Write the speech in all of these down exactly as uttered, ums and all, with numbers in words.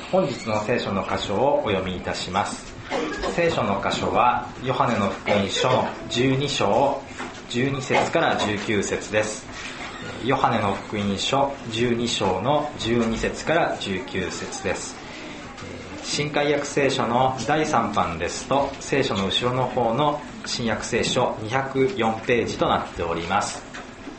本日の聖書の箇所をお読みいたします。聖書の箇所はヨハネの福音書のじゅうに章じゅうに節からじゅうきゅう節です。ヨハネの福音書じゅうに章のじゅうに節からじゅうきゅう節です。新海訳聖書のだいさん版ですと、聖書の後ろの方の新約聖書にひゃくよんページとなっております。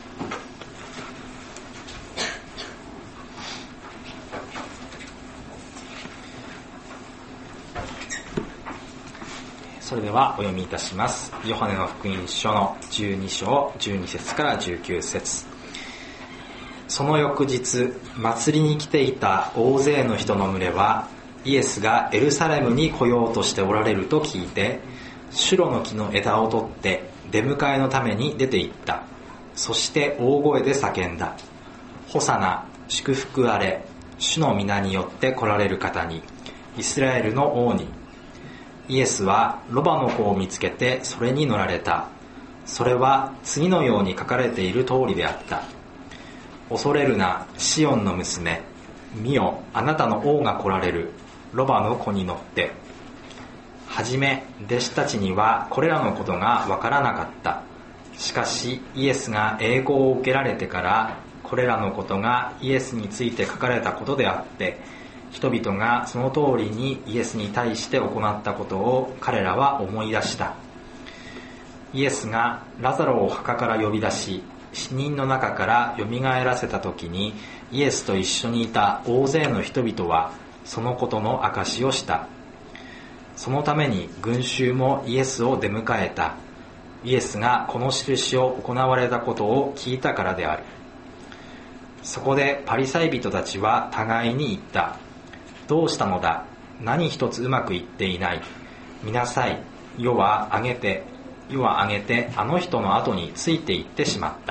それではお読みいたします。ヨハネの福音書のじゅうに章じゅうに節からじゅうきゅう節。その翌日、祭りに来ていた大勢の人の群れは、イエスがエルサレムに来ようとしておられると聞いて、シュロの木の枝を取って出迎えのために出て行った。そして大声で叫んだ。ホサナ、祝福あれ、主の皆によって来られる方に、イスラエルの王に。イエスはロバの子を見つけてそれに乗られた。それは次のように書かれている通りであった。恐れるな、シオンの娘。見よ、あなたの王が来られる。ロバの子に乗って。はじめ、弟子たちにはこれらのことがわからなかった。しかし、イエスが栄光を受けられてから、これらのことがイエスについて書かれたことであって、人々がその通りにイエスに対して行ったことを彼らは思い出した。イエスがラザロを墓から呼び出し、死人の中からよみがえらせた時に、イエスと一緒にいた大勢の人々はそのことの証しをした。そのために群衆もイエスを出迎えた。イエスがこの印を行われたことを聞いたからである。そこでパリサイ人たちは互いに言った。どうしたのだ、何一つうまくいっていない。見なさい、世は上げて世は上げてあの人の後についていってしまった。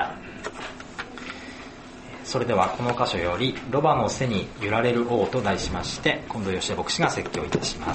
それではこの箇所よりロバの背に揺られる王と題しまして、近藤義恵牧師が説教いたします。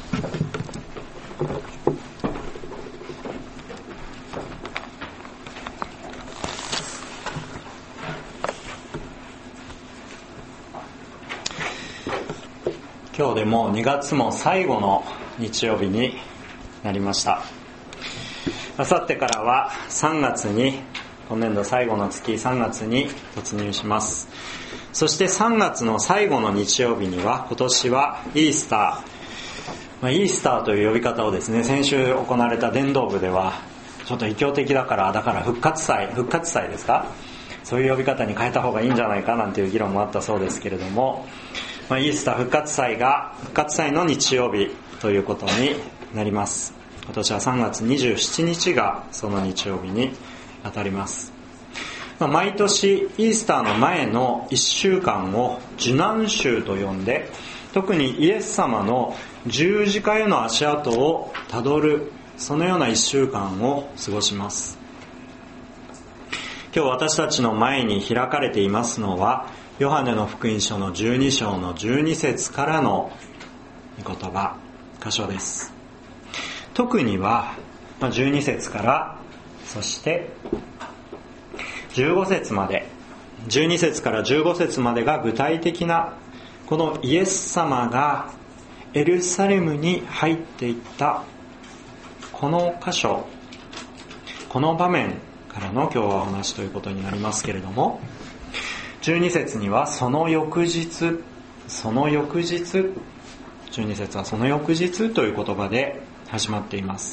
今日でもうにがつも最後の日曜日になりました。あさってからはさんがつに、今年度最後の月さんがつに突入します。そしてさんがつの最後の日曜日には、今年はイースター、まあ、イースターという呼び方をですね、先週行われた伝道部ではちょっと異教的だからだから復活祭復活祭ですか、そういう呼び方に変えた方がいいんじゃないかなんていう議論もあったそうですけれども、まあ、イースター復活祭が復活祭の日曜日ということになります。今年はさんがつにじゅうしちにちがその日曜日に当たります。まあ、毎年イースターの前のいっしゅうかんを受難週と呼んで、特にイエス様の十字架への足跡をたどる、そのようないっしゅうかんを過ごします。今日私たちの前に開かれていますのは、ヨハネの福音書のじゅうに章のじゅうに節からの御言葉、箇所です。特にはじゅうに節から、そしてじゅうご節まで、じゅうに節からじゅうご節までが具体的な、このイエス様がエルサレムに入っていったこの箇所、この場面からの今日はお話ということになりますけれども、じゅうに節にはその翌日、その翌日、じゅうに節はその翌日という言葉で始まっています。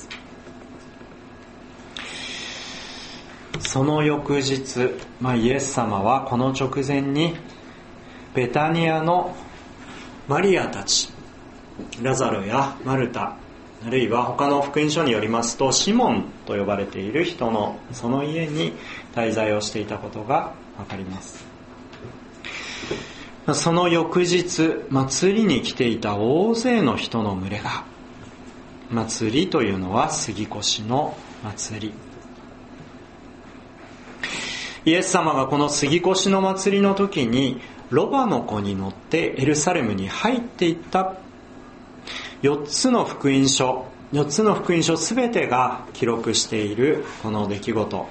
その翌日、まあ、イエス様はこの直前にベタニアのマリアたち、ラザロやマルタ、あるいは他の福音書によりますとシモンと呼ばれている人のその家に滞在をしていたことがわかります。その翌日、祭りに来ていた大勢の人の群れが、祭りというのは杉越の祭り、イエス様がこの杉越の祭りの時にロバの子に乗ってエルサレムに入っていったよっつの福音書、よっつの福音書すべてが記録しているこの出来事、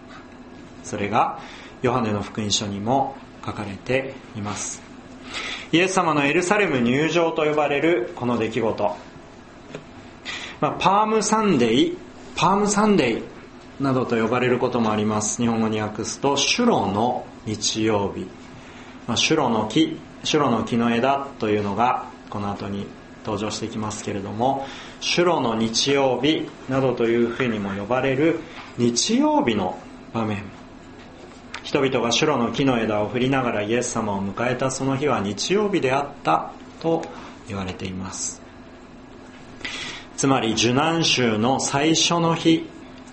それがヨハネの福音書にも書かれています。 イエス様のエルサレム入場と呼ばれるこの出来事、まあ、パームサンデーパームサンデーなどと呼ばれることもあります。日本語に訳すとシュロの日曜日、まあ、シュロの木シュロの木の枝というのがこの後に登場してきますけれども、シュロの日曜日などというふうにも呼ばれる日曜日の場面、人々がシュロの木の枝を振りながらイエス様を迎えたその日は日曜日であったと言われています。つまり受難週の最初の日、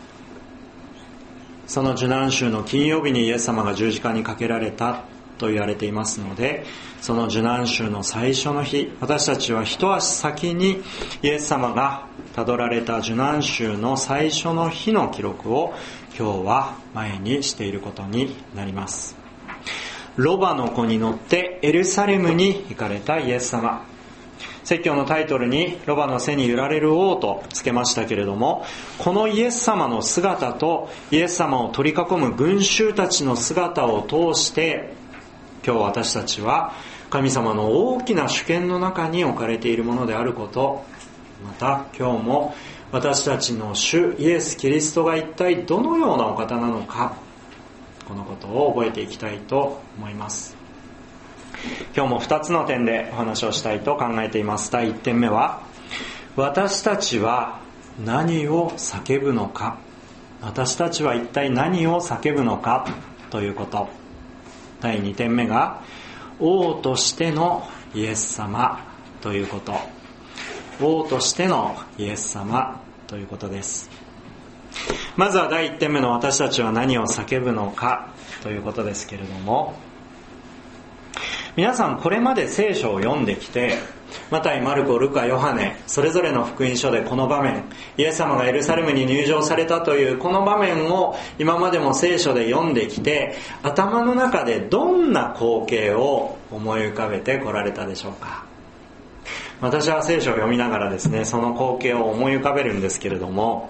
その受難週の金曜日にイエス様が十字架にかけられたと言われていますので、その受難週の最初の日、私たちは一足先にイエス様がたどられた受難週の最初の日の記録を今日は前にしていることになります。ロバの子に乗ってエルサレムに行かれたイエス様、説教のタイトルにロバの背に揺られる王とつけましたけれども、このイエス様の姿とイエス様を取り囲む群衆たちの姿を通して、今日私たちは神様の大きな主権の中に置かれているものであること、また今日も私たちの主イエス・キリストが一体どのようなお方なのか、このことを覚えていきたいと思います。今日もふたつの点でお話をしたいと考えています。第いってんめは、私たちは何を叫ぶのか、私たちは一体何を叫ぶのかということ。第にてんめが、王としてのイエス様ということ。王としてのイエス様ということです。まずは第いってんめの私たちは何を叫ぶのかということですけれども、皆さんこれまで聖書を読んできて、マタイ、マルコ、ルカ、ヨハネ、それぞれの福音書でこの場面、イエス様がエルサレムに入場されたというこの場面を今までも聖書で読んできて、頭の中でどんな光景を思い浮かべてこられたでしょうか。私は聖書を読みながらですね、その光景を思い浮かべるんですけれども、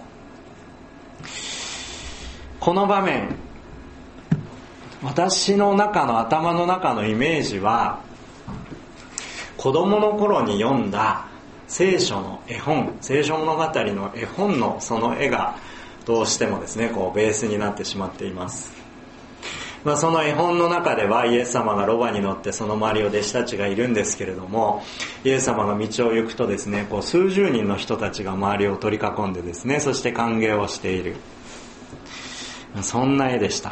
この場面、私の中の頭の中のイメージは、子供の頃に読んだ聖書の絵本、聖書物語の絵本のその絵がどうしてもですね、こうベースになってしまっています。まあ、その絵本の中ではイエス様がロバに乗ってその周りを弟子たちがいるんですけれども、イエス様が道を行くとですね、こう数十人の人たちが周りを取り囲んでですね、そして歓迎をしている、そんな絵でした。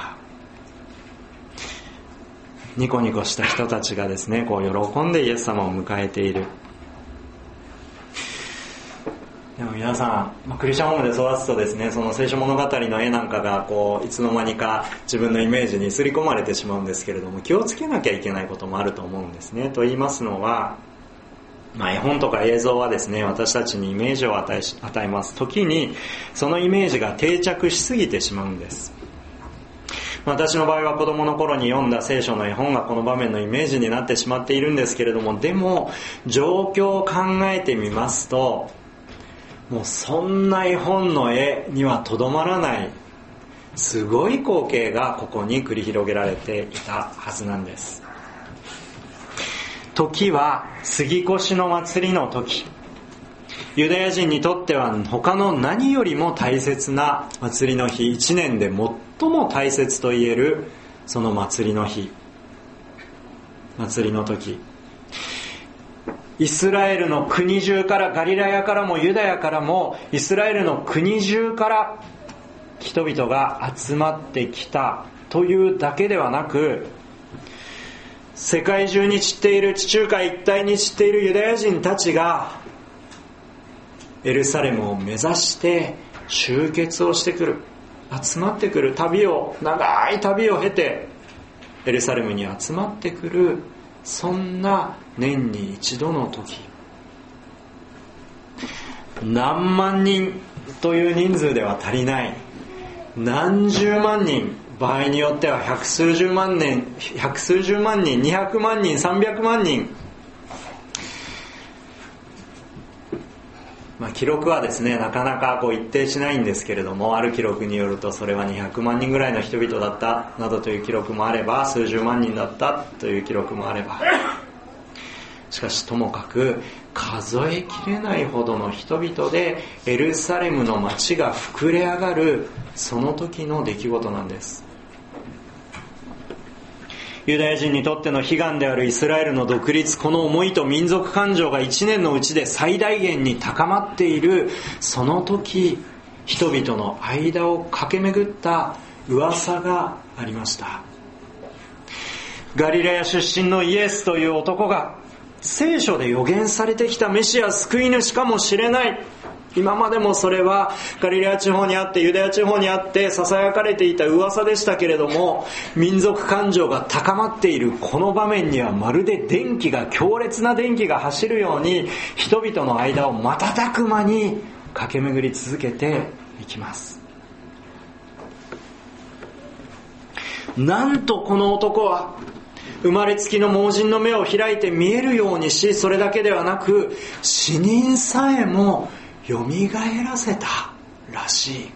ニコニコした人たちがですね、こう喜んでイエス様を迎えている。でも皆さん、まあ、クリスチャンホームで育つとですね、その聖書物語の絵なんかがこういつの間にか自分のイメージに刷り込まれてしまうんですけれども、気をつけなきゃいけないこともあると思うんですね。と言いますのは、まあ、絵本とか映像はですね、私たちにイメージを与えし、与えます。時にそのイメージが定着しすぎてしまうんです。私の場合は子供の頃に読んだ聖書の絵本がこの場面のイメージになってしまっているんですけれども、でも状況を考えてみますと、もうそんな絵本の絵にはとどまらないすごい光景がここに繰り広げられていたはずなんです。時は杉越の祭りの時、ユダヤ人にとっては他の何よりも大切な祭りの日、一年で最も大切と言えるその祭りの日、祭りの時、イスラエルの国中から、ガリラヤからもユダヤからも、イスラエルの国中から人々が集まってきたというだけではなく、世界中に散っている、地中海一帯に散っているユダヤ人たちがエルサレムを目指して集結をしてくる、集まってくる、旅を、長い旅を経てエルサレムに集まってくる、そんな年に一度の時、何万人という人数では足りない、何十万人、場合によっては百数十万人、百数十万人、にひゃくまんにん、さんびゃくまんにん、まあ、記録はですね、なかなかこう一定しないんですけれども、ある記録によるとそれはにひゃくまんにんぐらいの人々だったなどという記録もあれば、数十万人だったという記録もあれば、 しかしともかく数えきれないほどの人々でエルサレムの町が膨れ上がる、その時の出来事なんです。ユダヤ人にとっての悲願であるイスラエルの独立、この思いと民族感情が一年のうちで最大限に高まっているその時、人々の間を駆け巡った噂がありました。ガリラヤ出身のイエスという男が聖書で予言されてきたメシア救い主かもしれない。今までもそれはガリラヤ地方にあってユダヤ地方にあって囁かれていた噂でしたけれども、民族感情が高まっているこの場面にはまるで電気が強烈な電気が走るように人々の間を瞬く間に駆け巡り続けていきます。なんとこの男は生まれつきの盲人の目を開いて見えるようにし、それだけではなく死人さえもよみがえらせたらしい。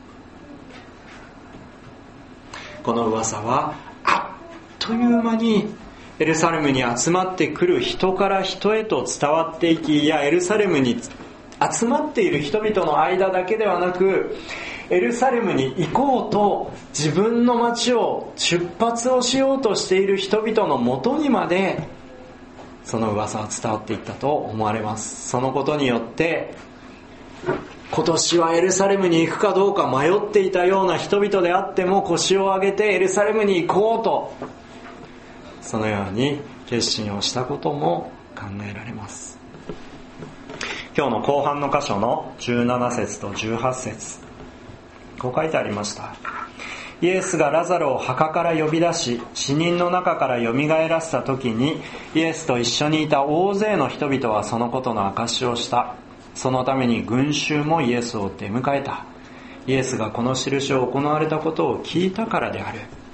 この噂はあっという間にエルサレムに集まってくる人から人へと伝わっていき、いやエルサレムに集まっている人々の間だけではなく、エルサレムに行こうと自分の町を出発をしようとしている人々のもとにまでその噂は伝わっていったと思われます。そのことによって今年はエルサレムに行くかどうか迷っていたような人々であっても腰を上げてエルサレムに行こうと、そのように決心をしたことも考えられます。今日の後半の箇所のじゅうなな節とじゅうはち節、こう書いてありました。イエスがラザロを墓から呼び出し、死人の中からよみがえらせた時に、イエスと一緒にいた大勢の人々はそのことの証しをした。そのために群衆もイエスを出迎えた。イエスがこの印を行われたことを聞いたからである。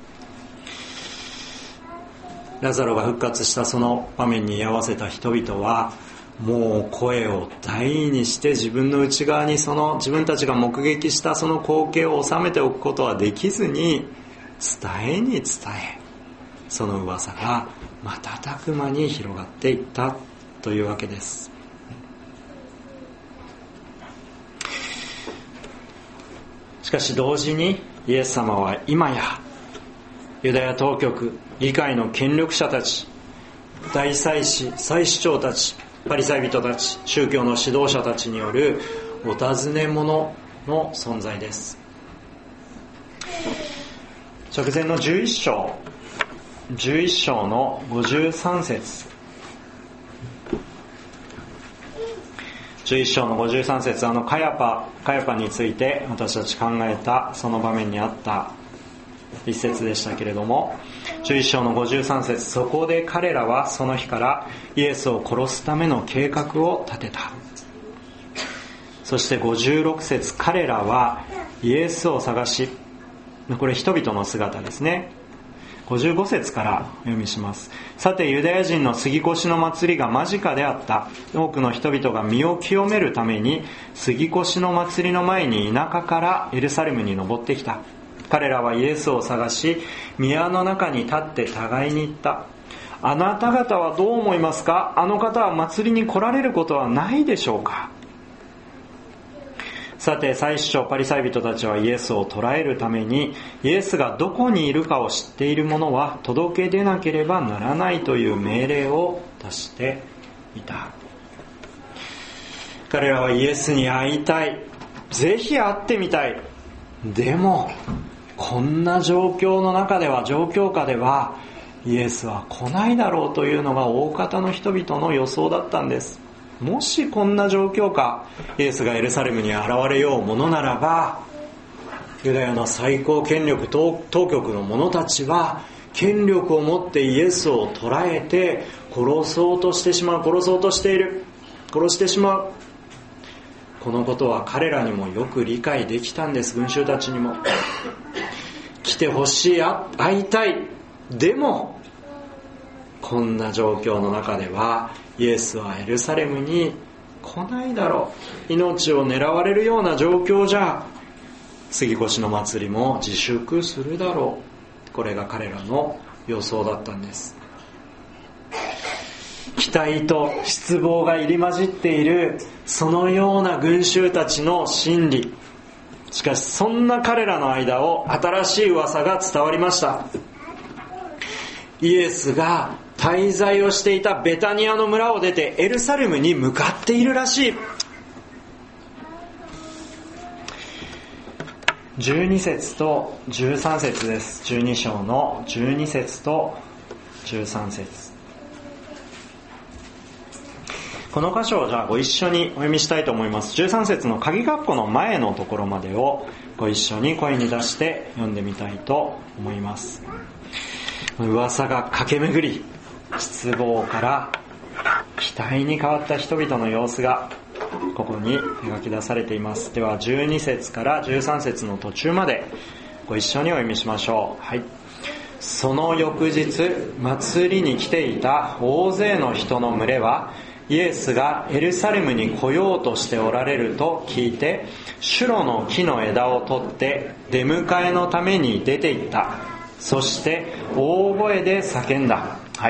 ラザロが復活したその場面に居合わせた人々は、もう声を大にして自分の内側にその自分たちが目撃したその光景を収めておくことはできずに、伝えに伝え、その噂が瞬く間に広がっていったというわけです。しかし同時にイエス様は今やユダヤ当局、議会の権力者たち、大祭司、祭司長たち、パリサイ人たち、宗教の指導者たちによるお尋ね者の存在です。直前のじゅういっ章じゅういっ章のごじゅうさん節、じゅういっ章のごじゅうさん節、あのカヤパカヤパについて私たち考えたその場面にあった一節でしたけれども、じゅういっ章のごじゅうさん節、そこで彼らはその日からイエスを殺すための計画を立てた。そしてごじゅうろく節、彼らはイエスを探し、これ人々の姿ですね。ごじゅうご節からお読みします。さてユダヤ人の杉越の祭りが間近であった。多くの人々が身を清めるために杉越の祭りの前に田舎からエルサレムに登ってきた。彼らはイエスを探し、宮の中に立って互いに言った。あなた方はどう思いますか？あの方は祭りに来られることはないでしょうか？さて祭司長パリサイ人たちはイエスを捕らえるために、イエスがどこにいるかを知っている者は届け出なければならないという命令を出していた。彼らはイエスに会いたい、ぜひ会ってみたい。でもこんな状況の中では、状況下ではイエスは来ないだろうというのが大方の人々の予想だったんです。もしこんな状況下、イエスがエルサレムに現れようものならば、ユダヤの最高権力当局の者たちは権力を持ってイエスを捕らえて殺そうとしてしまう、殺そうとしている、殺してしまう。このことは彼らにもよく理解できたんです。群衆たちにも来てほしい、会いたい。でもこんな状況の中ではイエスはエルサレムに来ないだろう。命を狙われるような状況じゃ杉越の祭りも自粛するだろう。これが彼らの予想だったんです。 期待と失望が入り混じっているそのような群衆たちの心理。しかしそんな彼らの間を新しい噂が伝わりました。イエスが滞在をしていたベタニアの村を出てエルサレムに向かっているらしい。じゅうに節とじゅうさん節です。じゅうに章のじゅうに節とじゅうさん節。この箇所をじゃあご一緒にお読みしたいと思います。じゅうさん節の鍵括弧の前のところまでをご一緒に声に出して読んでみたいと思います。噂が駆け巡り、失望から期待に変わった人々の様子がここに描き出されています。ではじゅうに節からじゅうさん節の途中までご一緒にお読みしましょう。はい。その翌日、祭りに来ていた大勢の人の群れはイエスがエルサレムに来ようとしておられると聞いて、シュロの木の枝を取って出迎えのために出て行った。そして大声で叫んだ。はい。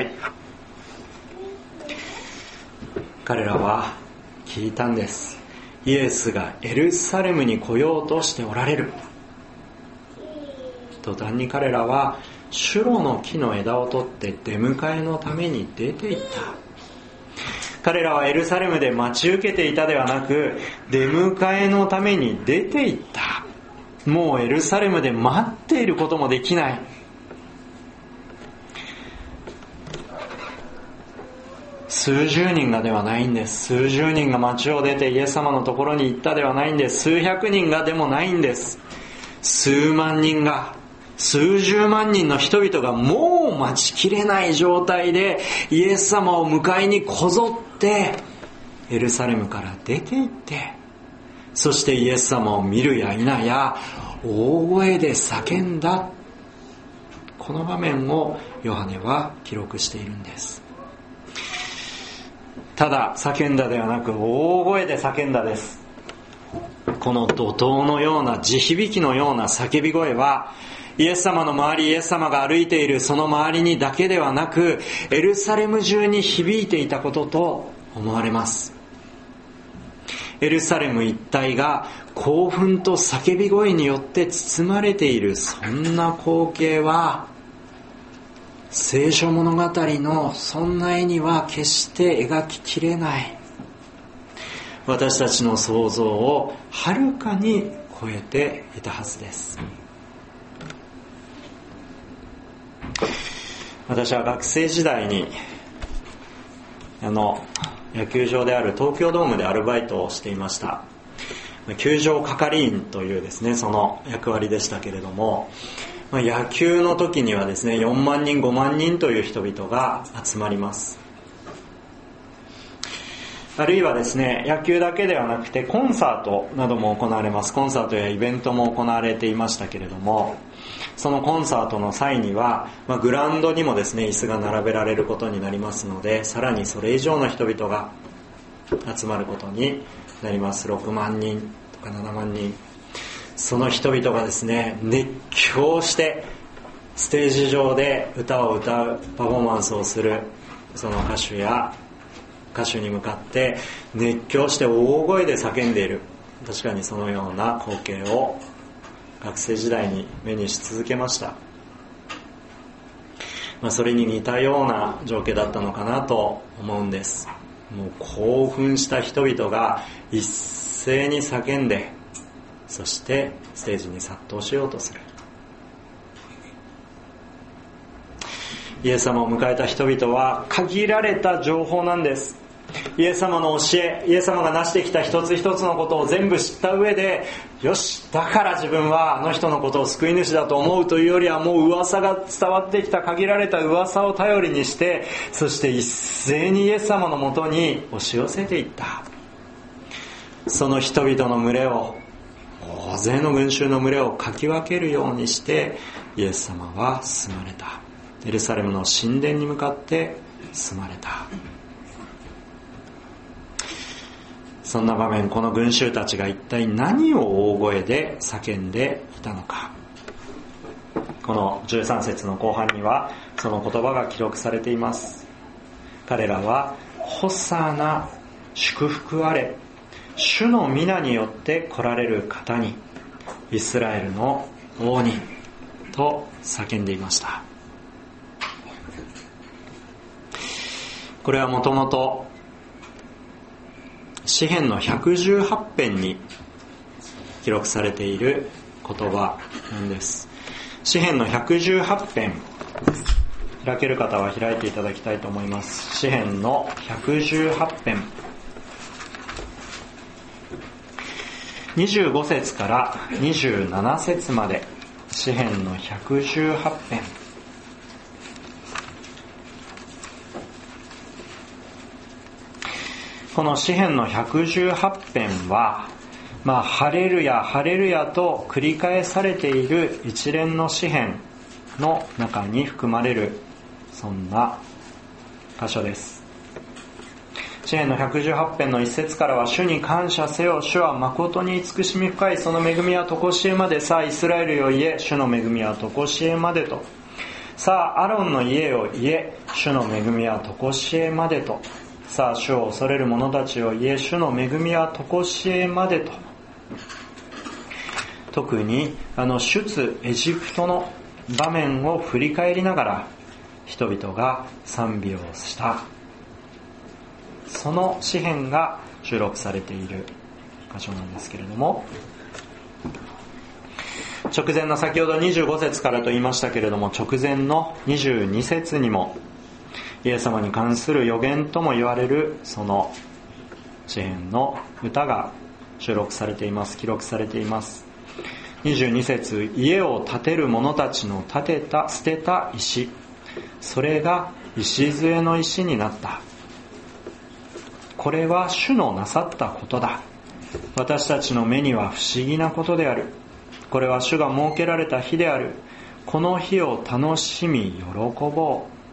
彼らは聞いたんです。イエスがエルサレムに来ようとしておられる。途端に彼らはシュロの木の枝を取って出迎えのために出て行った。彼らはエルサレムで待ち受けていたではなく、出迎えのために出て行った。もうエルサレムで待っていることもできない。数十人がではないんです。数十人が町を出てイエス様のところに行ったではないんです。数百人がでもないんです。数万人が、数十万人の人々がもう待ちきれない状態でイエス様を迎えにこぞってエルサレムから出て行って、そしてイエス様を見るや否や大声で叫んだ。この場面をヨハネは記録しているんです。ただ叫んだではなく大声で叫んだです。この怒涛のような地響きのような叫び声はイエス様の周り、イエス様が歩いているその周りにだけではなくエルサレム中に響いていたことと思われます。エルサレム一帯が興奮と叫び声によって包まれている、そんな光景は聖書物語のそんな絵には決して描ききれない、私たちの想像をはるかに超えていたはずです。私は学生時代にあの野球場である東京ドームでアルバイトをしていました。球場係員というですね、その役割でしたけれども、野球の時にはですね、よんまんにんごまんにんという人々が集まります。あるいはですね、野球だけではなくてコンサートなども行われます。コンサートやイベントも行われていましたけれども、そのコンサートの際には、まあ、グラウンドにもですね椅子が並べられることになりますので、さらにそれ以上の人々が集まることになります。ろくまんにんとかななまんにん、その人々がですね熱狂してステージ上で歌を歌う、パフォーマンスをするその歌手や歌手に向かって熱狂して大声で叫んでいる、確かにそのような光景を学生時代に目にし続けました。まあ、それに似たような情景だったのかなと思うんです。もう興奮した人々が一斉に叫んで、そしてステージに殺到しようとする。イエス様を迎えた人々は限られた情報なんです。イエス様の教え、イエス様が成してきた一つ一つのことを全部知った上で、よし、だから自分はあの人のことを救い主だと思うというよりは、もう噂が伝わってきた限られた噂を頼りにして、そして一斉にイエス様のもとに押し寄せていった。その人々の群れを、大勢の群衆の群れをかき分けるようにしてイエス様は進まれた。エルサレムの神殿に向かって進まれた。そんな場面、この群衆たちが一体何を大声で叫んでいたのか。このじゅうさん節の後半にはその言葉が記録されています。 彼らはホサナ、祝福あれ、主の皆によって来られる方に、イスラエルの王にと叫んでいました。これはもともと詩編のひゃくじゅうはち編に記録されている言葉なんです。詩編のひゃくじゅうはち編、開ける方は開いていただきたいと思います。詩編のひゃくじゅうはち編、にじゅうご節からにじゅうなな節まで、詩編のひゃくじゅうはち編。この詩編のひゃくじゅうはち編は、まあ、ハレルヤ、ハレルヤと繰り返されている一連の詩編の中に含まれる、そんな箇所です。詩編のひゃくじゅうはち編の一節からは、主に感謝せよ、主は誠に慈しみ深い、その恵みは常しえまで、さあイスラエルよ言え、主の恵みは常しえまでと、さあアロンの家を言え、主の恵みは常しえまでと、さあ主を恐れる者たちを言え、主の恵みは常しえまでと。特にあの出エジプトの場面を振り返りながら人々が賛美をした、その詩編が収録されている箇所なんですけれども、直前の先ほどにじゅうご節からと言いましたけれども、直前のにじゅうに節にもイエス様に関する予言とも言われるその詩編の歌が収録されています。記録されています。にじゅうに節、家を建てる者たちの建てた捨てた石、それが礎の石になった。これは主のなさったことだ。私たちの目には不思議なことである。これは主が設けられた日である。この日を楽しみ喜ぼう。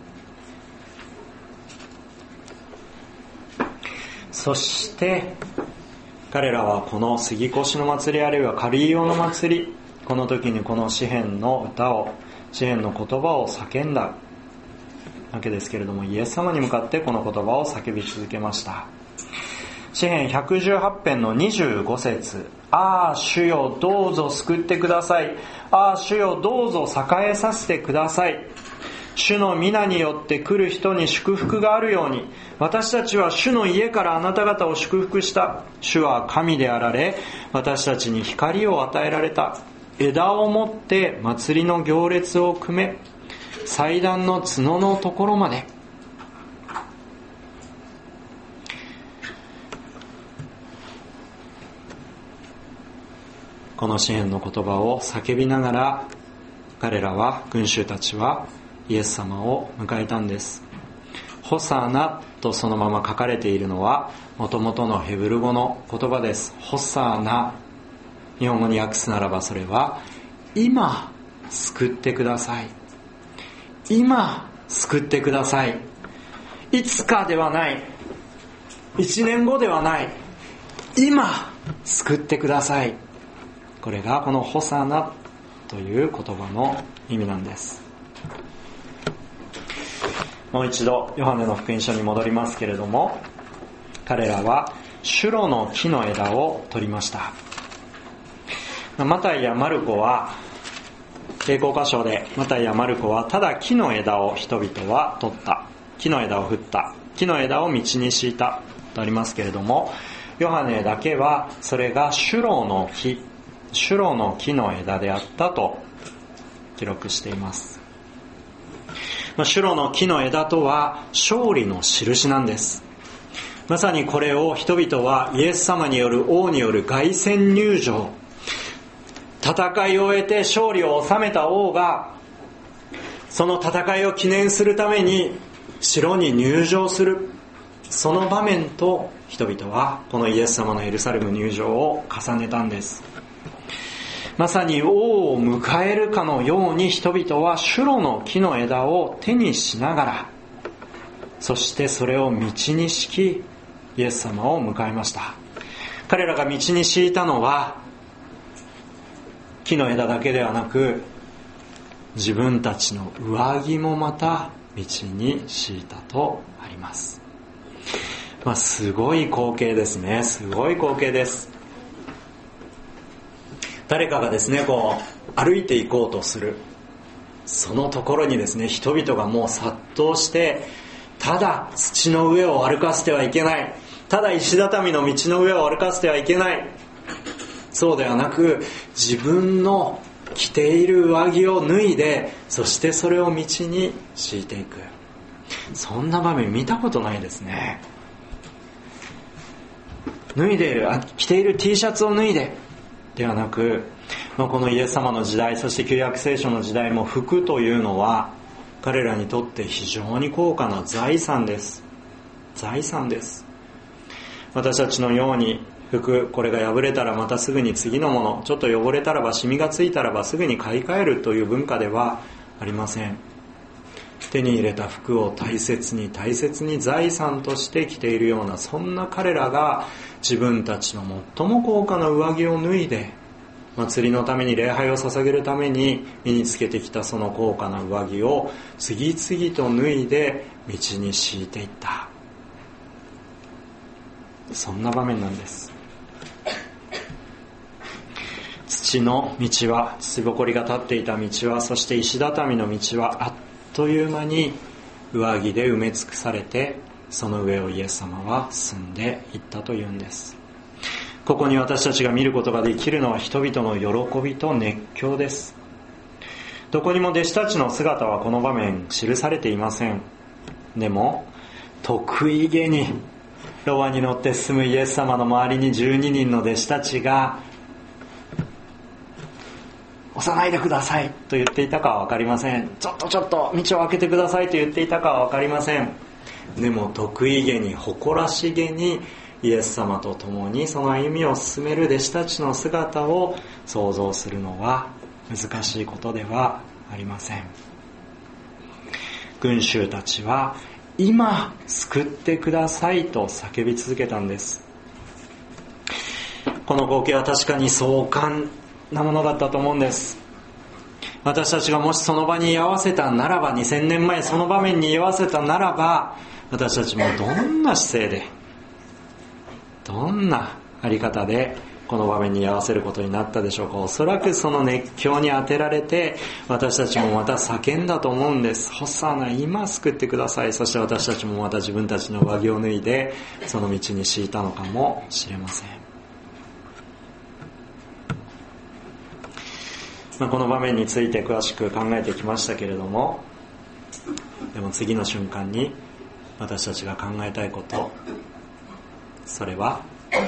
そして彼らはこの杉越の祭り、あるいはカリオの祭り、この時にこの詩編の歌を、詩編の言葉を叫んだわけですけれども、イエス様に向かってこの言葉を叫び続けました。詩編ひゃくじゅうはち編のにじゅうご節、ああ主よどうぞ救ってください。ああ主よどうぞ栄えさせてください。主の皆によって来る人に祝福があるように、私たちは主の家からあなた方を祝福した。主は神であられ、私たちに光を与えられた。枝を持って祭りの行列を組め、祭壇の角のところまで。この詩編の言葉を叫びながら、彼らは、群衆たちはイエス様を迎えたんです。ホサナとそのまま書かれているのは元々のヘブル語の言葉です。ホサナ、日本語に訳すならばそれは今救ってください、今救ってください、いつかではない、一年後ではない、今救ってください。これがこのホサナという言葉の意味なんです。もう一度ヨハネの福音書に戻りますけれども、彼らはシュロの木の枝を取りました。マタイやマルコは傾向箇所で、マタイやマルコはただ木の枝を人々は取った、木の枝を振った、木の枝を道に敷いたとありますけれども、ヨハネだけはそれがシュロの木、シュロの木の枝であったと記録しています。シュロの木の枝とは勝利の印なんです。まさにこれを人々はイエス様による王による凱旋入場、戦いを終えて勝利を収めた王がその戦いを記念するために城に入場する、その場面と人々はこのイエス様のエルサレム入場を重ねたんです。まさに王を迎えるかのように人々はシュロの木の枝を手にしながら、そしてそれを道に敷きイエス様を迎えました。彼らが道に敷いたのは木の枝だけではなく、自分たちの上着もまた道に敷いたとありります。まあ、すごい光景ですね。すごい光景です。誰かがですね、こう歩いていこうとする、そのところにですね、人々がもう殺到して、ただ土の上を歩かせてはいけない、ただ石畳の道の上を歩かせてはいけない、そうではなく、自分の着ている上着を脱いで、そしてそれを道に敷いていく。そんな場面見たことないですね。脱いでいる、着ている T シャツを脱いでではなく、このイエス様の時代、そして旧約聖書の時代も服というのは彼らにとって非常に高価な財産です。財産です。私たちのように服、これが破れたらまたすぐに次のもの、ちょっと汚れたらば、シミがついたらばすぐに買い替えるという文化ではありません。手に入れた服を大切に大切に財産として着ているような、そんな彼らが自分たちの最も高価な上着を脱いで、祭りのために礼拝を捧げるために身につけてきたその高価な上着を次々と脱いで道に敷いていった。そんな場面なんです。土の道は、土ぼこりが立っていた道は、そして石畳の道はあっという間に上着で埋め尽くされて、その上をイエス様は進んでいったというんです。ここに私たちが見ることができるのは、人々の喜びと熱狂です。どこにも弟子たちの姿はこの場面記されていません。でも得意げにロバに乗って進むイエス様の周りにじゅうににんの弟子たちが、押さないでくださいと言っていたかは分かりません。ちょっとちょっと道を開けてくださいと言っていたかは分かりません。でも得意げに、誇らしげにイエス様と共にその歩みを進める弟子たちの姿を想像するのは難しいことではありません。群衆たちは今救ってくださいと叫び続けたんです。この光景は確かに壮観なものだったと思うんです。私たちがもしその場に居合わせたならば、にせんねんまえその場面に居合わせたならば、私たちもどんな姿勢で、どんなあり方でこの場面に居合わせることになったでしょうか。おそらくその熱狂に当てられて、私たちもまた叫んだと思うんです。ホサナ、今救ってください。そして私たちもまた自分たちの上着を脱いでその道に敷いたのかもしれません。まあ、この場面について詳しく考えてきましたけれども、でも次の瞬間に私たちが考えたいこと、それは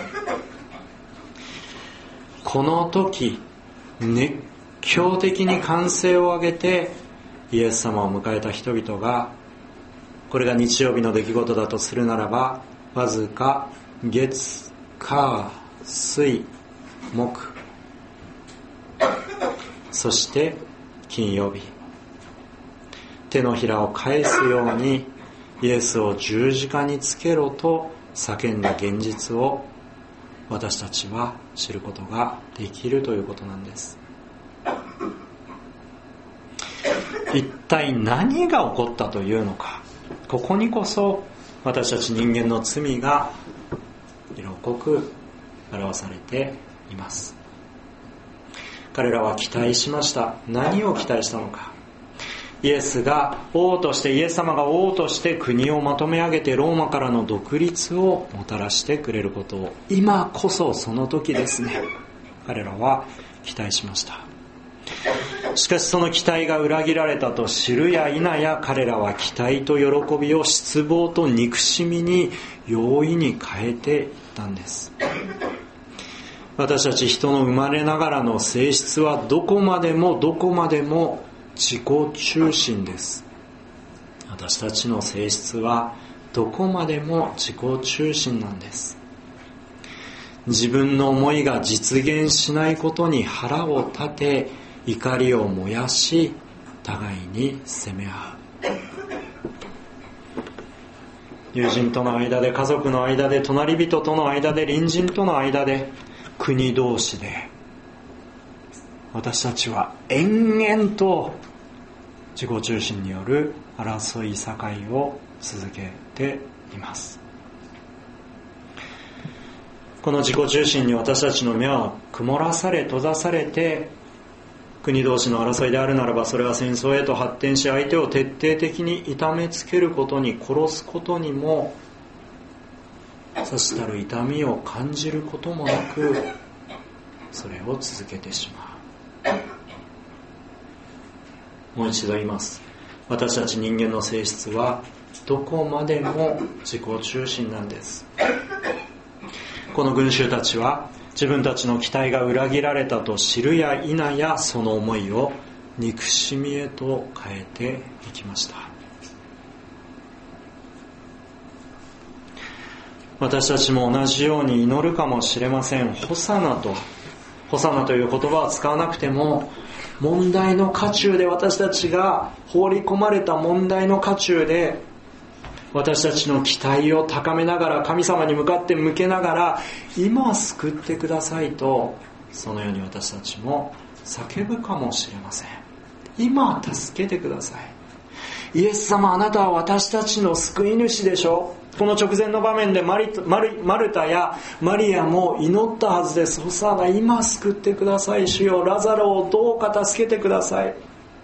この時熱狂的に歓声を上げてイエス様を迎えた人々が、これが日曜日の出来事だとするならば、わずか月火水木、そして金曜日、手のひらを返すようにイエスを十字架につけろと叫んだ現実を私たちは知ることができるということなんです。一体何が起こったというのか、ここにこそ私たち人間の罪が色濃く表されています。彼らは期待しました。何を期待したのか。イエスが王として、イエス様が王として国をまとめ上げてローマからの独立をもたらしてくれることを、今こそその時ですね、彼らは期待しました。しかしその期待が裏切られたと知るや否や、彼らは期待と喜びを失望と憎しみに容易に変えていったんです。私たち人の生まれながらの性質はどこまでもどこまでも自己中心です。私たちの性質はどこまでも自己中心なんです。自分の思いが実現しないことに腹を立て、怒りを燃やし、互いに責め合う。友人との間で、家族の間で、隣人との間で、隣人との間で、国同士で、私たちは延々と自己中心による争い、境を続けています。この自己中心に私たちの目は曇らされ閉ざされて、国同士の争いであるならば、それは戦争へと発展し、相手を徹底的に痛めつけることに、殺すことにもさしたる痛みを感じることもなく、それを続けてしまう。もう一度言います。私たち人間の性質はどこまでも自己中心なんです。この群衆たちは自分たちの期待が裏切られたと知るや否や、その思いを憎しみへと変えていきました。私たちも同じように祈るかもしれません。ホサナとホサナという言葉は使わなくても、問題の渦中で、私たちが放り込まれた問題の渦中で、私たちの期待を高めながら、神様に向かって向けながら、今救ってくださいと、そのように私たちも叫ぶかもしれません。今助けてください。イエス様、あなたは私たちの救い主でしょ。この直前の場面でマリマル、マルタやマリアも祈ったはずです。ホサナ、今救ってください。主よ、ラザロをどうか助けてください。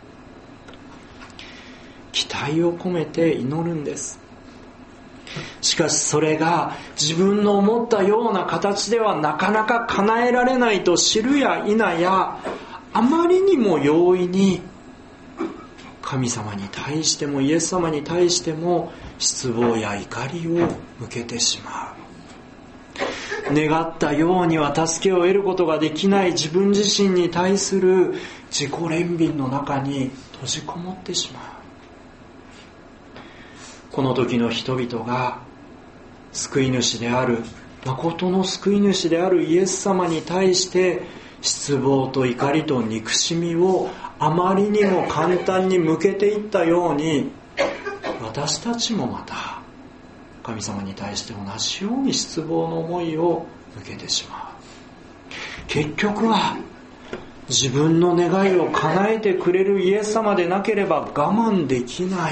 期待を込めて祈るんです。しかしそれが自分の思ったような形ではなかなか叶えられないと知るや否や、あまりにも容易に神様に対してもイエス様に対しても失望や怒りを向けてしまう。願ったようには助けを得ることができない自分自身に対する自己憐憫の中に閉じこもってしまう。この時の人々が救い主である、誠の救い主であるイエス様に対して失望と怒りと憎しみをあまりにも簡単に向けていったように、私たちもまた神様に対して同じように失望の思いを向けてしまう。結局は自分の願いを叶えてくれるイエス様でなければ我慢できない、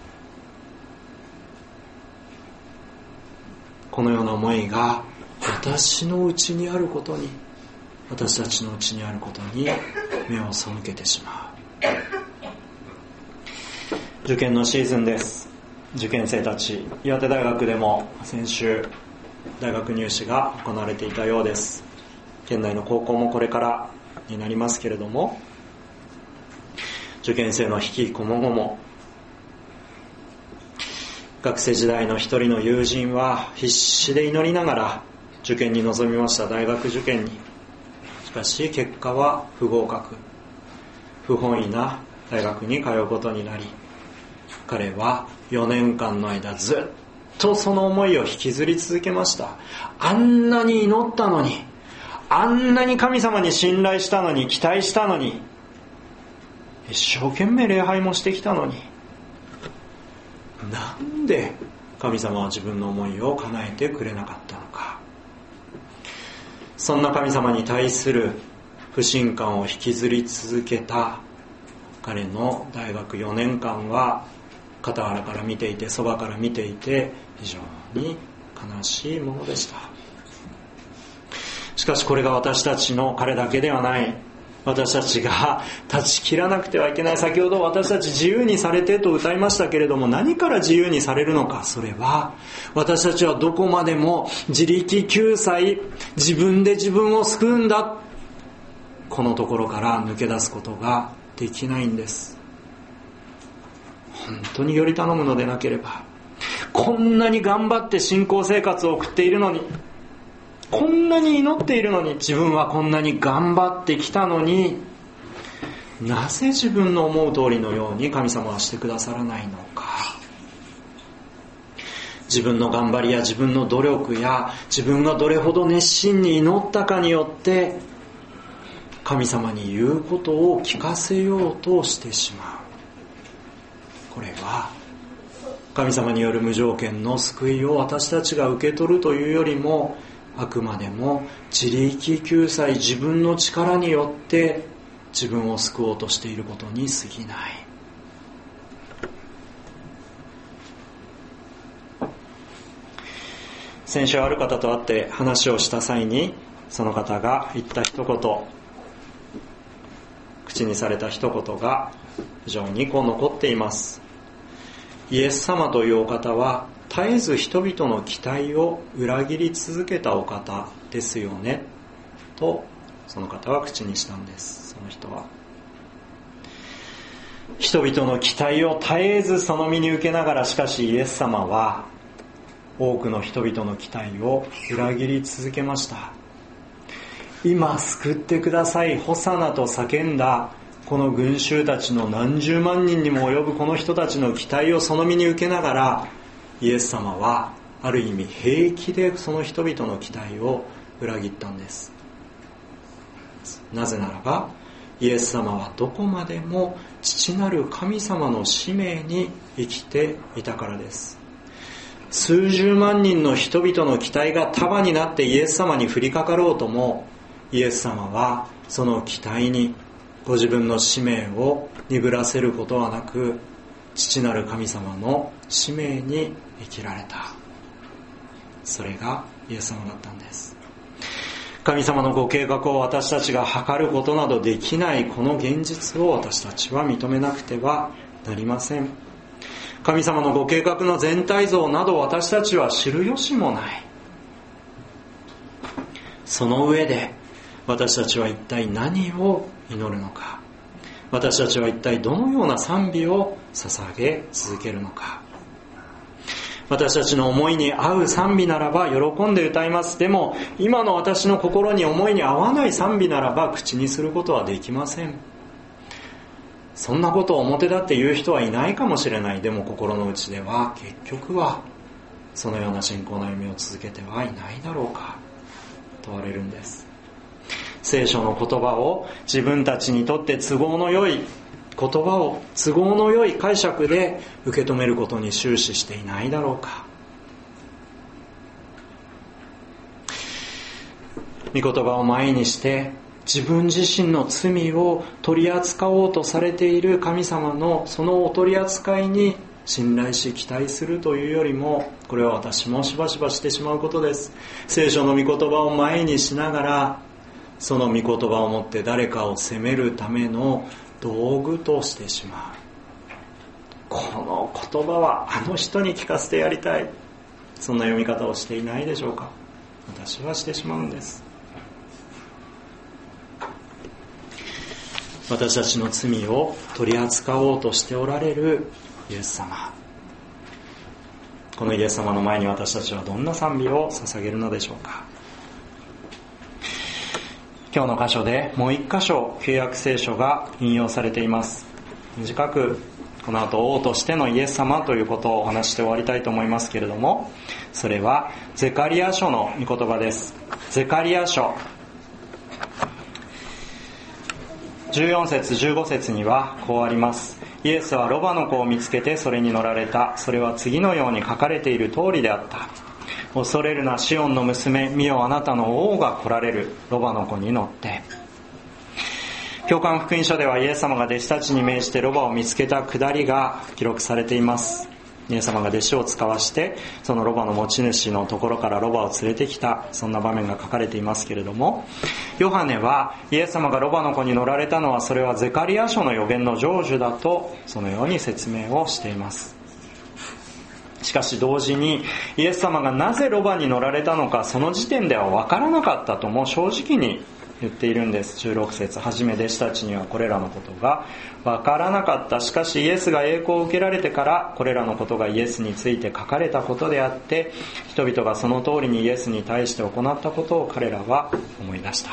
このような思いが私のうちにあることに、私たちのうちにあることに目を背けてしまう。受験のシーズンです。受験生たち、岩手大学でも先週大学入試が行われていたようです。県内の高校もこれからになりますけれども、受験生の悲喜こもごも、学生時代の一人の友人は必死で祈りながら受験に臨みました。大学受験に。しかし結果は不合格、不本意な大学に通うことになり、彼はよねんかんの間ずっとその思いを引きずり続けました。あんなに祈ったのに、あんなに神様に信頼したのに、期待したのに、一生懸命礼拝もしてきたのに、なんで神様は自分の思いを叶えてくれなかったのか。そんな神様に対する不信感を引きずり続けた彼の大学よねんかんは、傍らから見ていて、そばから見ていて、非常に悲しいものでした。しかしこれが私たちの彼だけではない。私たちが断ち切らなくてはいけない。先ほど私たち自由にされてと歌いましたけれども、何から自由にされるのか。それは私たちはどこまでも自力救済、自分で自分を救うんだ、このところから抜け出すことができないんです。本当により頼むのでなければ、こんなに頑張って信仰生活を送っているのに、こんなに祈っているのに、自分はこんなに頑張ってきたのに、なぜ自分の思う通りのように神様はしてくださらないのか。自分の頑張りや自分の努力や自分がどれほど熱心に祈ったかによって神様に言うことを聞かせようとしてしまう。これは神様による無条件の救いを私たちが受け取るというよりも、あくまでも自力救済、自分の力によって自分を救おうとしていることに過ぎない。 先週ある方と会って話をした際に、その方が言った一言、口にされた一言が非常にこう残っています。イエス様というお方は絶えず人々の期待を裏切り続けたお方ですよね、とその方は口にしたんです。その人は人々の期待を絶えずその身に受けながら、しかしイエス様は多くの人々の期待を裏切り続けました。今救ってください、ホサナと叫んだこの群衆たちの何十万人にも及ぶこの人たちの期待をその身に受けながら、イエス様はある意味平気でその人々の期待を裏切ったんです。なぜならばイエス様はどこまでも父なる神様の使命に生きていたからです。数十万人の人々の期待が束になってイエス様に降りかかろうとも、イエス様はその期待にご自分の使命を鈍らせることはなく、父なる神様の使命に生きられた。それがイエス様だったんです。神様のご計画を私たちが図ることなどできないこの現実を私たちは認めなくてはなりません。神様のご計画の全体像など私たちは知る由もない。その上で私たちは一体何を祈るのか、私たちは一体どのような賛美を捧げ続けるのか。私たちの思いに合う賛美ならば喜んで歌います。でも今の私の心に思いに合わない賛美ならば口にすることはできません。そんなことを表立って言う人はいないかもしれない。でも心の内では結局はそのような信仰の歩みを続けてはいないだろうか、問われるんです。聖書の言葉を自分たちにとって都合の良い言葉を都合の良い解釈で受け止めることに終始していないだろうか。御言葉を前にして自分自身の罪を取り扱おうとされている神様のそのお取り扱いに信頼し期待するというよりも、これは私もしばしばしてしまうことです。聖書の御言葉を前にしながら、その御言葉をもって誰かを責めるための道具としてしまう。この言葉はあの人に聞かせてやりたい、そんな読み方をしていないでしょうか。私はしてしまうんです。私たちの罪を取り扱おうとしておられるイエス様、このイエス様の前に私たちはどんな賛美を捧げるのでしょうか。今日の箇所でもう一箇所旧約聖書が引用されています。短くこの後王としてのイエス様ということをお話して終わりたいと思いますけれども、それはゼカリア書の御言葉です。ゼカリア書じゅうよん節じゅうご節にはこうあります。イエスはロバの子を見つけてそれに乗られた。それは次のように書かれている通りであった。恐れるなシオンの娘、見よあなたの王が来られる、ロバの子に乗って。教官福音書ではイエス様が弟子たちに命じてロバを見つけたくだりが記録されています。イエス様が弟子を使わしてそのロバの持ち主のところからロバを連れてきた、そんな場面が書かれていますけれども、ヨハネはイエス様がロバの子に乗られたのはそれはゼカリア書の預言の成就だとそのように説明をしています。しかし同時にイエス様がなぜロバに乗られたのか、その時点では分からなかったとも正直に言っているんです。じゅうろく節、はじめ弟子たちにはこれらのことが分からなかった。しかしイエスが栄光を受けられてからこれらのことがイエスについて書かれたことであって、人々がその通りにイエスに対して行ったことを彼らは思い出した。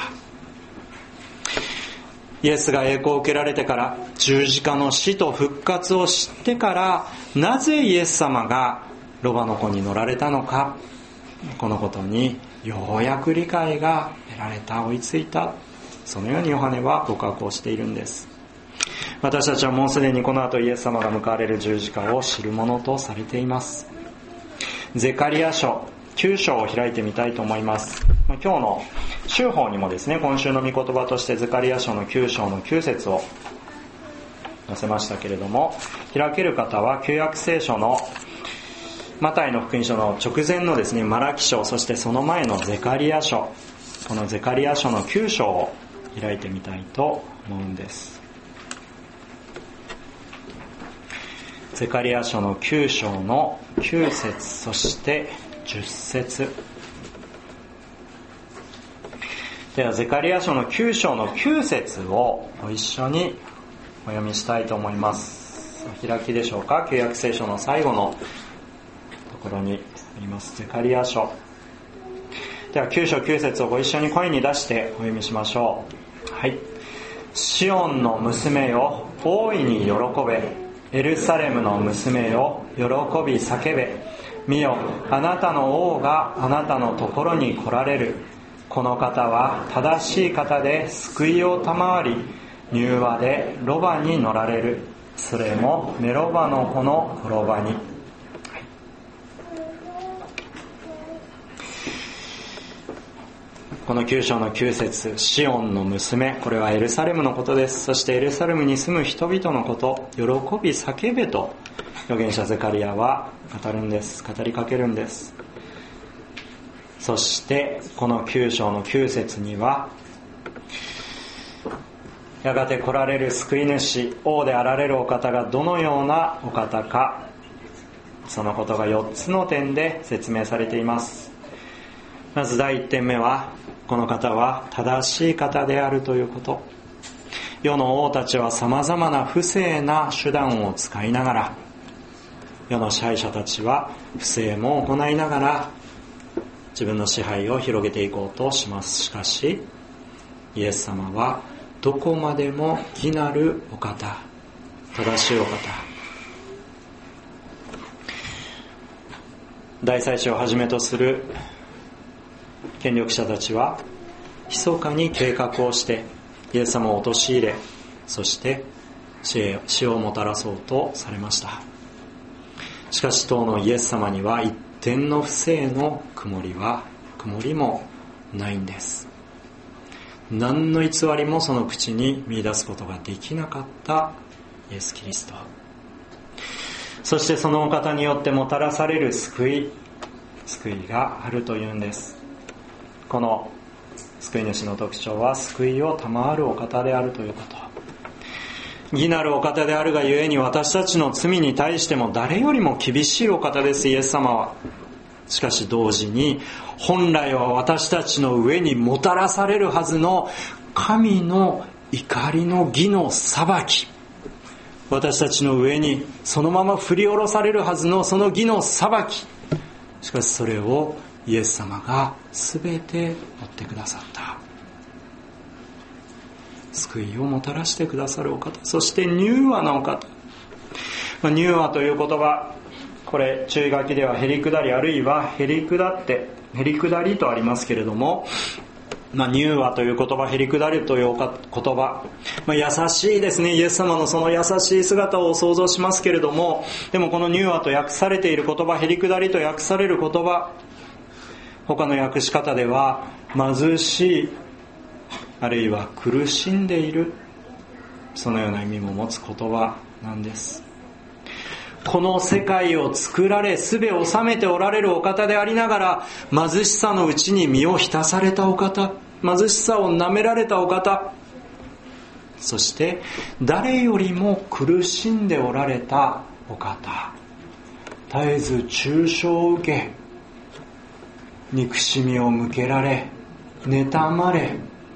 イエスが栄光を受けられてから、十字架の死と復活を知ってから、なぜイエス様がロバの子に乗られたのか、このことにようやく理解が得られた、追いついた、そのようにヨハネは告白をしているんです。私たちはもうすでにこの後イエス様が向われる十字架を知るものとされています。ゼカリア書きゅう章を開いてみたいと思います。今日の週報にもですね、今週の御言葉としてゼカリア書のきゅう章のきゅう節を載せましたけれども、開ける方は旧約聖書のマタイの福音書の直前のですねマラキ書、そしてその前のゼカリヤ書、このゼカリヤ書のきゅう章を開いてみたいと思うんです。ゼカリヤ書のきゅう章のきゅう節、そしてじゅっ節。ではゼカリヤ書のきゅう章のきゅう節をご一緒にお読みしたいと思います。お開きでしょうか。旧約聖書の最後のところにありますゼカリヤ書。ではきゅう章きゅう節をご一緒に声に出してお読みしましょう。はい。シオンの娘よ、大いに喜べ。エルサレムの娘よ、喜び叫べ。見よ、あなたの王があなたのところに来られる。この方は正しい方で救いを賜り、柔和でロバに乗られる。それもメロバの子のロバに。このきゅう章のきゅう節、シオンの娘、これはエルサレムのことです。そしてエルサレムに住む人々のこと、喜び叫べと預言者ゼカリヤは語るんです。語りかけるんです。そしてこのきゅう章のきゅう節には、やがて来られる救い主、王であられるお方がどのようなお方か、そのことがよっつの点で説明されています。まず第いってんめは、この方は正しい方であるということ。世の王たちは様々な不正な手段を使いながら、世の支配者たちは不正も行いながら自分の支配を広げていこうとします。しかしイエス様はどこまでも義なるお方、正しいお方。大祭司をはじめとする権力者たちは密かに計画をしてイエス様を陥れ、そして死をもたらそうとされました。しかし当のイエス様には一点の不正の曇りは曇りもないんです。何の偽りもその口に見出すことができなかったイエス・キリスト、そしてそのお方によってもたらされる救い救いがあるというんです。この救い主の特徴は救いを賜るお方であるということ。義なるお方であるがゆえに、私たちの罪に対しても誰よりも厳しいお方です、イエス様は。しかし同時に、本来は私たちの上にもたらされるはずの神の怒りの義の裁き、私たちの上にそのまま振り下ろされるはずのその義の裁き、しかしそれをイエス様が全て負ってくださった。救いをもたらしてくださるお方、そして柔和なお方。柔和という言葉、これ注意書きではへりくだり、あるいはへりくだってへりくだりとありますけれども、まあ、柔和という言葉、へりくだりという言葉、まあ、優しいですね。イエス様のその優しい姿を想像しますけれども、でもこの柔和と訳されている言葉、へりくだりと訳される言葉、他の訳し方では貧しい、あるいは苦しんでいる、そのような意味も持つ言葉なんです。この世界を作られ、すべを治めておられるお方でありながら、貧しさのうちに身を浸されたお方、貧しさを舐められたお方、そして誰よりも苦しんでおられたお方、絶えず中傷を受け、憎しみを向けられ、妬まれ、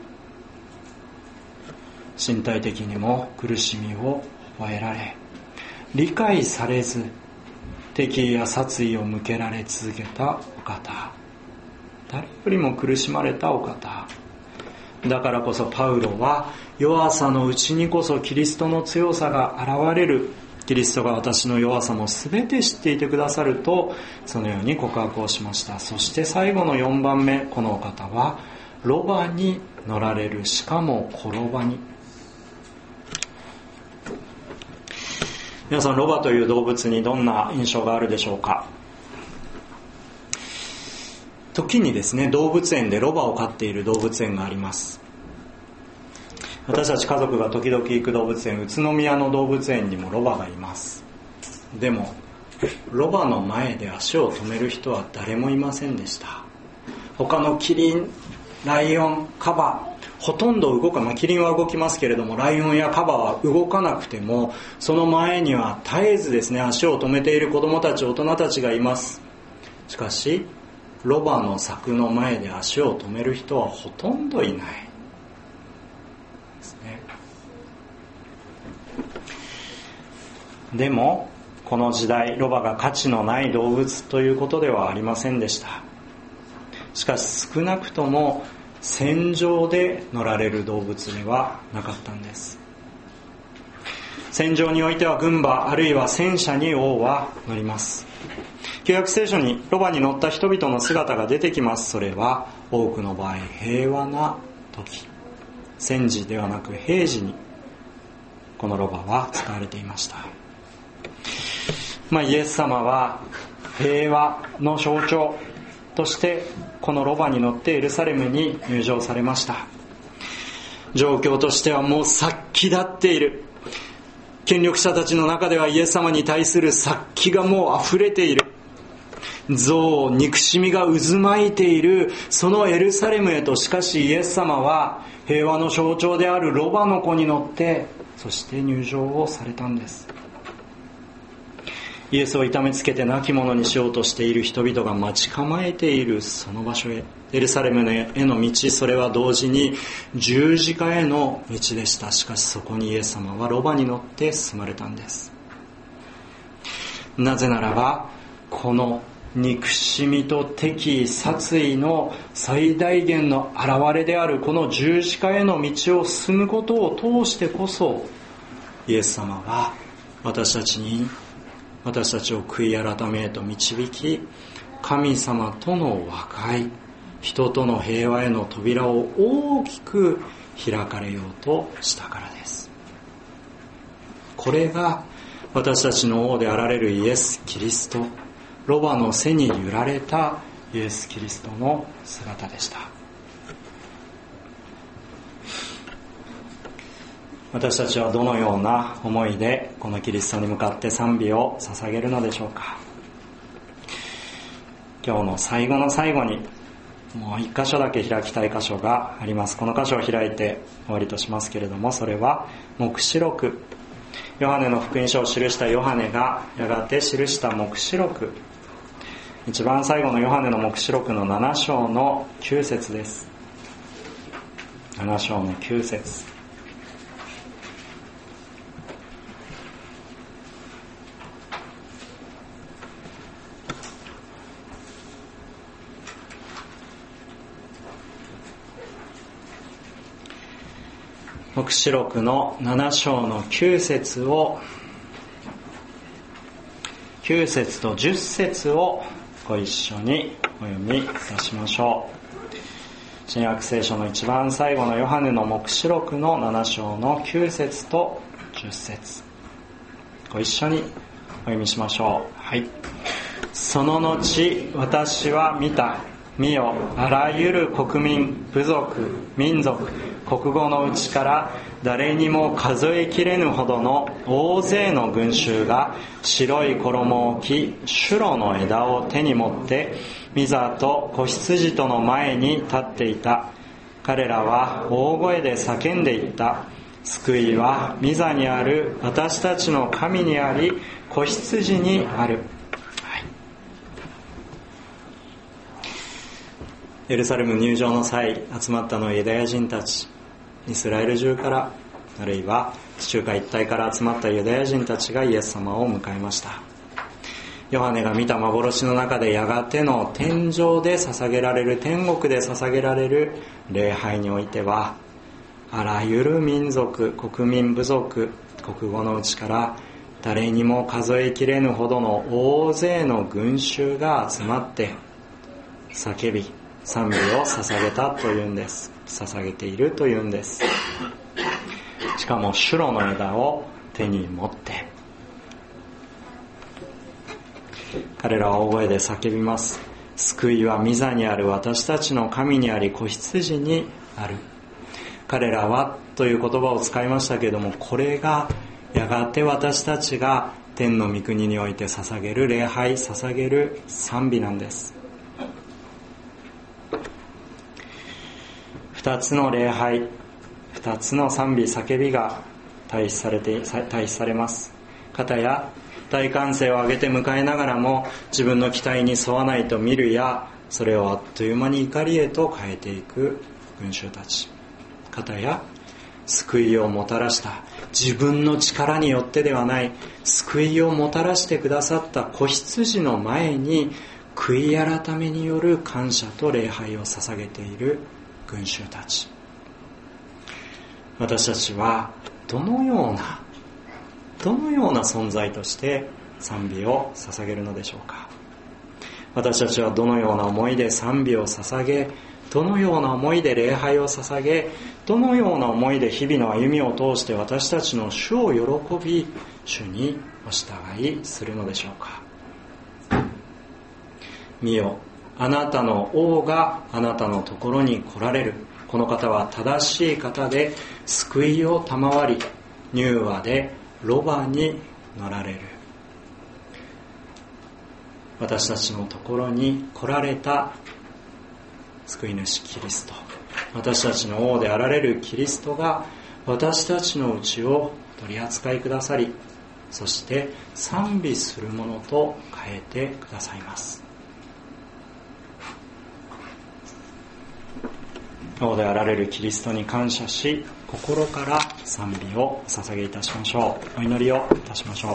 身体的にも苦しみを覚えられ、理解されず敵意や殺意を向けられ続けたお方、誰よりも苦しまれたお方だからこそ、パウロは弱さのうちにこそキリストの強さが現れる、キリストが私の弱さも全て知っていてくださると、そのように告白をしました。そして最後のよんばんめ、このお方はロバに乗られる、しかも転ばに。皆さん、ロバという動物にどんな印象があるでしょうか。時にですね、動物園でロバを飼っている動物園があります。私たち家族が時々行く動物園、宇都宮の動物園にもロバがいます。でもロバの前で足を止める人は誰もいませんでした。他のキリン、ライオン、カバ、ほとんど動かない、まあ、キリンは動きますけれども、ライオンやカバは動かなくても、その前には絶えずですね、足を止めている子供たち、大人たちがいます。しかしロバの柵の前で足を止める人はほとんどいないですね。でもこの時代、ロバが価値のない動物ということではありませんでした。しかし少なくとも戦場で乗られる動物ではなかったんです。戦場においては軍馬あるいは戦車に王は乗ります。旧約聖書にロバに乗った人々の姿が出てきます。それは多くの場合平和な時、戦時ではなく平時にこのロバは使われていました。まあ、イエス様は平和の象徴としてこのロバに乗ってエルサレムに入場されました。状況としてはもう殺気立っている。権力者たちの中ではイエス様に対する殺気がもう溢れている。憎悪、憎しみが渦巻いているそのエルサレムへと、しかしイエス様は平和の象徴であるロバの子に乗ってそして入場をされたんです。イエスを痛めつけて亡き者にしようとしている人々が待ち構えているその場所へ、エルサレムへの道、それは同時に十字架への道でした。しかしそこにイエス様はロバに乗って進まれたんです。なぜならばこの憎しみと敵意殺意の最大限の現れであるこの十字架への道を進むことを通してこそ、イエス様は私たちに私たちを悔い改めへと導き、神様との和解、人との平和への扉を大きく開かれようとしたからです。これが私たちの王であられるイエス・キリスト、ロバの背に揺られたイエス・キリストの姿でした。私たちはどのような思いでこのキリストに向かって賛美を捧げるのでしょうか。今日の最後の最後にもう一箇所だけ開きたい箇所があります。この箇所を開いて終わりとしますけれども、それは黙示録、ヨハネの福音書を記したヨハネがやがて記した黙示録、一番最後のヨハネの黙示録のなな章のきゅう節です。なな章のきゅう節。黙示録のなな章のきゅう節をきゅう節とじゅっ節をご一緒にお読みいたしましょう。新約聖書の一番最後のヨハネの黙示録のなな章のきゅう節とじゅっ節、ご一緒にお読みしましょう。はい。その後私は見た、見よ、あらゆる国民、部族、民族、国語のうちから誰にも数えきれぬほどの大勢の群衆が白い衣を着、シュロの枝を手に持って御座と子羊との前に立っていた。彼らは大声で叫んでいった。救いは御座にある私たちの神にあり、子羊にある。エルサレム入場の際、集まったのはユダヤ人たち、イスラエル中から、あるいは地中海一帯から集まったユダヤ人たちがイエス様を迎えました。ヨハネが見た幻の中でやがての天上で捧げられる、天国で捧げられる礼拝においては、あらゆる民族、国民、部族、国語のうちから誰にも数えきれぬほどの大勢の群衆が集まって叫び賛美を捧げたというんです。捧げているというんです。しかもシュロの枝を手に持って、彼らは大声で叫びます。救いは御座にある私たちの神にあり、子羊にある。彼らはという言葉を使いましたけれども、これがやがて私たちが天の御国において捧げる礼拝、捧げる賛美なんです。二つの礼拝、二つの賛美、叫びが対比されて対比されます。片や大歓声を上げて迎えながらも自分の期待に沿わないと見るや、それをあっという間に怒りへと変えていく群衆たち。片や救いをもたらした自分の力によってではない救いをもたらしてくださった子羊の前に悔い改めによる感謝と礼拝を捧げている群衆たち。私たちはどのようなどのような存在として賛美を捧げるのでしょうか。私たちはどのような思いで賛美を捧げ、どのような思いで礼拝を捧げ、どのような思いで日々の歩みを通して私たちの主を喜び、主にお従いするのでしょうか。見よ、あなたの王があなたのところに来られる。この方は正しい方で救いを賜り、柔和でロバに乗られる。私たちのところに来られた救い主キリスト、私たちの王であられるキリストが私たちのうちを取り扱いくださり、そして賛美するものと変えてくださいます。王であられるキリストに感謝し、心から賛美を捧げいたしましょう。お祈りをいたしましょう。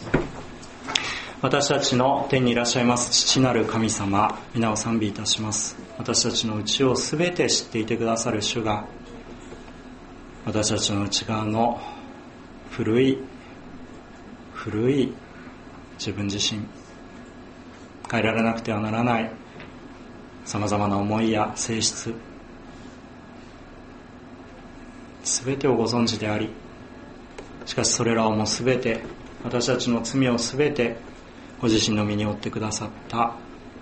私たちの天にいらっしゃいます父なる神様、皆を賛美いたします。私たちの内をすべて知っていてくださる主が、私たちの内側の古い古い自分自身、変えられなくてはならないさまざまな思いや性質、すべてをご存知であり、しかしそれらをもすべて、私たちの罪をすべてご自身の身に負ってくださった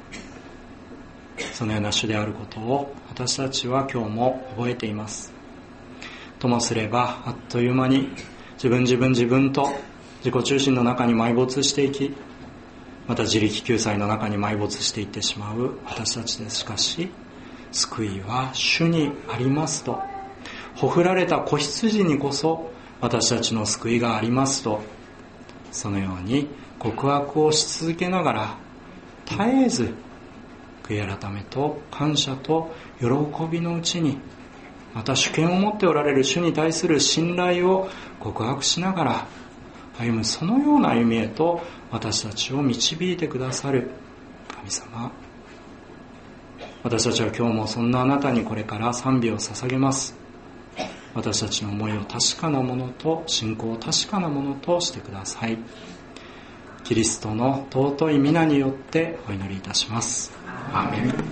そのような主であることを私たちは今日も覚えています。ともすればあっという間に自分自分自分と自己中心の中に埋没していき、また自力救済の中に埋没していってしまう私たちです。しかし救いは主にありますと、ほふられた子羊にこそ私たちの救いがありますと、そのように告白をし続けながら絶えず悔い改めと感謝と喜びのうちに、また主権を持っておられる主に対する信頼を告白しながら歩む、そのような歩みへと私たちを導いてくださる神様、私たちは今日もそんなあなたにこれから賛美を捧げます。私たちの思いを確かなものと信仰を確かなものとしてください。キリストの尊い皆によってお祈りいたします。アーメン。